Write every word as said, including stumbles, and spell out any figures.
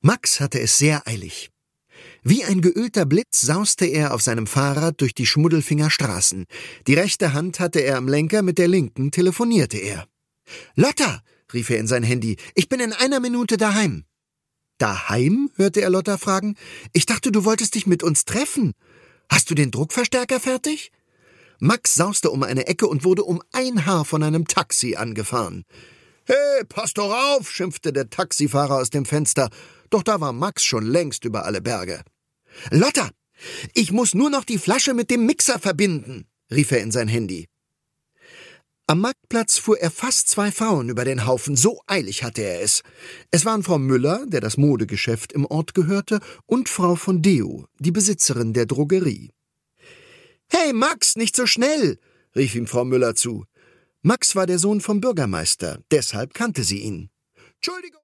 Max hatte es sehr eilig. Wie ein geölter Blitz sauste er auf seinem Fahrrad durch die Schmuddelfinger Straßen. Die rechte Hand hatte er am Lenker, mit der linken telefonierte er. »Lotta«, rief er in sein Handy, »ich bin in einer Minute daheim.« »Daheim?«, hörte er Lotta fragen. »Ich dachte, du wolltest dich mit uns treffen. Hast du den Druckverstärker fertig?« Max sauste um eine Ecke und wurde um ein Haar von einem Taxi angefahren. »Hey, pass doch auf«, schimpfte der Taxifahrer aus dem Fenster. Doch da war Max schon längst über alle Berge. »Lotta, ich muss nur noch die Flasche mit dem Mixer verbinden«, rief er in sein Handy. Am Marktplatz fuhr er fast zwei Frauen über den Haufen, so eilig hatte er es. Es waren Frau Müller, der das Modegeschäft im Ort gehörte, und Frau von Deo, die Besitzerin der Drogerie. »Hey Max, nicht so schnell«, rief ihm Frau Müller zu. Max war der Sohn vom Bürgermeister, deshalb kannte sie ihn. »Entschuldigung«,